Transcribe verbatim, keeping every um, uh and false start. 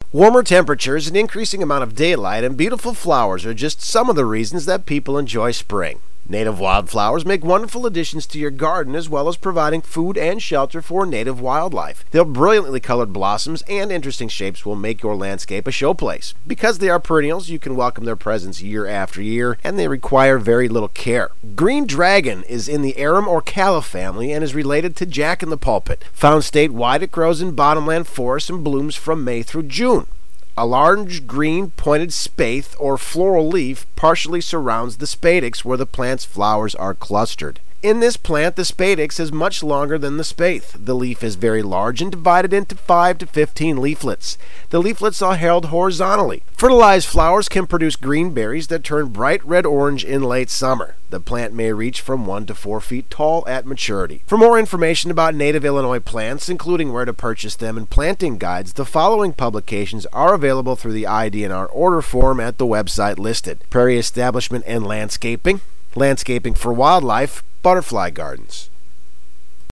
Warmer temperatures, an increasing amount of daylight, and beautiful flowers are just some of the reasons that people enjoy spring. Native wildflowers make wonderful additions to your garden, as well as providing food and shelter for native wildlife. Their brilliantly colored blossoms and interesting shapes will make your landscape a showplace. Because they are perennials, you can welcome their presence year after year, and they require very little care. Green dragon is in the arum or calla family and is related to jack in the pulpit. Found statewide, it grows in bottomland forests and blooms from May through June. A large green pointed spathe or floral leaf partially surrounds the spadix where the plant's flowers are clustered. In this plant, the spadix is much longer than the spathe. The leaf is very large and divided into five to fifteen leaflets. The leaflets are held horizontally. Fertilized flowers can produce green berries that turn bright red-orange in late summer. The plant may reach from one to four feet tall at maturity. For more information about native Illinois plants, including where to purchase them and planting guides, the following publications are available through the I D N R order form at the website listed: Prairie Establishment and Landscaping, Landscaping for Wildlife, Butterfly Gardens.